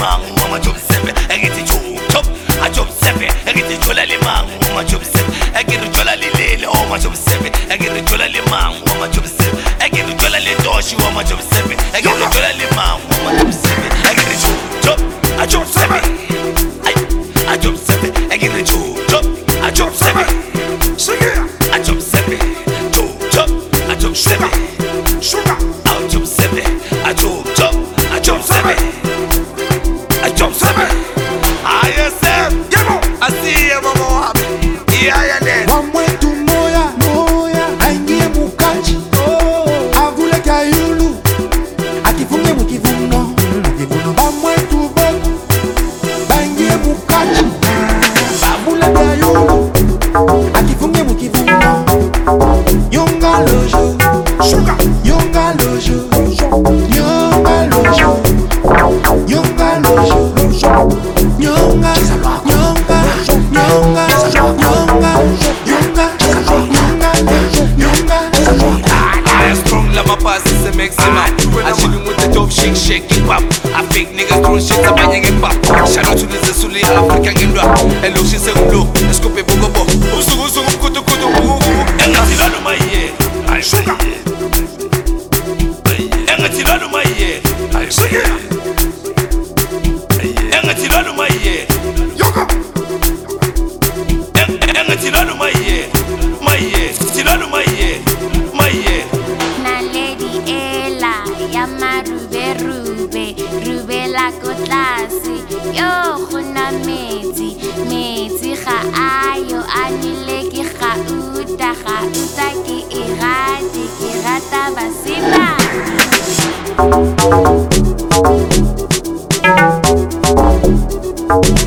limang Mama job seven Egiti chop I job seven Egiti chola limang Mama job seven Egiti chola lilele Mama job seven Egiti chola limang Mama job seven Egiti chola lidoshi Mama job seven Egiti chola limang Mama job seven Egiti chop I job seven I job seven Egiti chop I job seven I job seven chop I job seven sugar I job seven I job seven I job seven I yourself I see you mama yeah yeah then Wamwetu moya aingie mukaji avule kayulu akifunge mukivuno bamwetu boku baingie mukaji avule kayulu akifunge mukivuno yonga lojo sugar yonga lojo yonga lojo yonga lojo yonga c'est maximum. I shoot him with the dope shake, shake it pop. I fake niggas throwing shit, I'm banging it pop. Shout out to the Zesuli, African game rap. Hello, she say low, let's go pay bogo bo. Usu, kutu, engati lalo maye, I sugar. Engati lalo maye, I sugar. Engati lalo maye, yoga. Engati lalo maye, tilalo maye. Rube la kotlase yo gona metsi ga ayo anile ke ga uta ke rata baseba